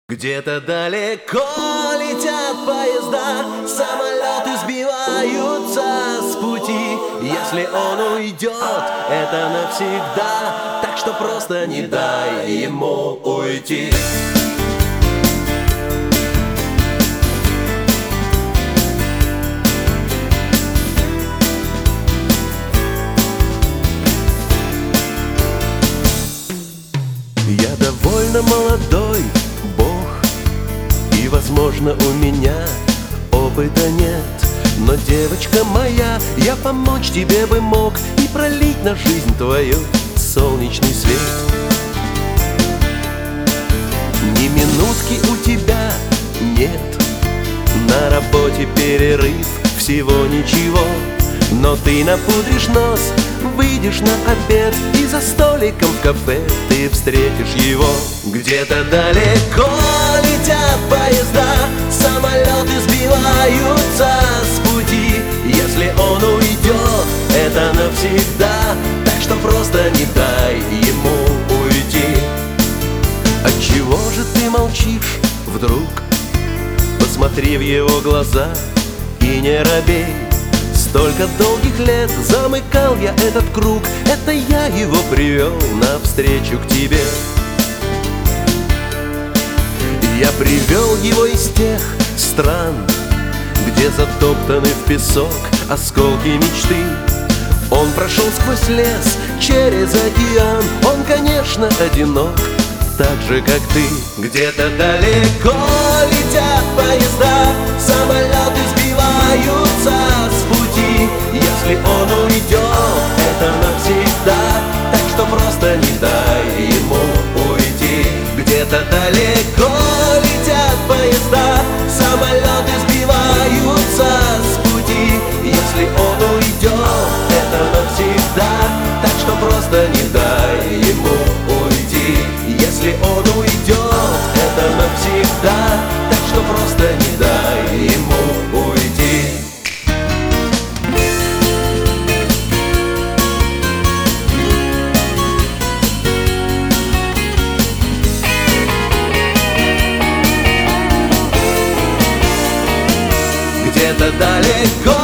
Где-то далеко летят поезда, самолеты сбиваются с пути. Если он уйдет, это навсегда, так что просто не дай ему уйти. Я довольно молодой, и, возможно, у меня опыта нет. Но, девочка моя, я помочь тебе бы мог и пролить на жизнь твою солнечный свет. Ни минутки у тебя нет, на работе перерыв, всего ничего. Но ты напудришь нос, выйдешь на обед, и за столиком в кафе ты встретишь его. Где-то далеко летят поезда, самолеты сбиваются с пути. Если он уйдет, это навсегда, так что просто не дай ему уйти. Отчего же ты молчишь вдруг? Посмотри в его глаза и не робей. Столько долгих лет замыкал я этот круг, это я его привел навстречу к тебе. Я привел его из тех стран, где затоптаны в песок осколки мечты. Он прошел сквозь лес, через океан, он, конечно, одинок, так же, как ты. Где-то далеко летят поезда, самолеты сбиваются с пути. Если он уйдет, это навсегда, так что просто не дай ему уйти. Где-то далеко летят поезда, самолеты сбиваются с пути. Если он уйдет, это навсегда, так что просто не дай ему уйти. Если он уйдет, это навсегда, так что просто не дай ему уйти. Где-то далеко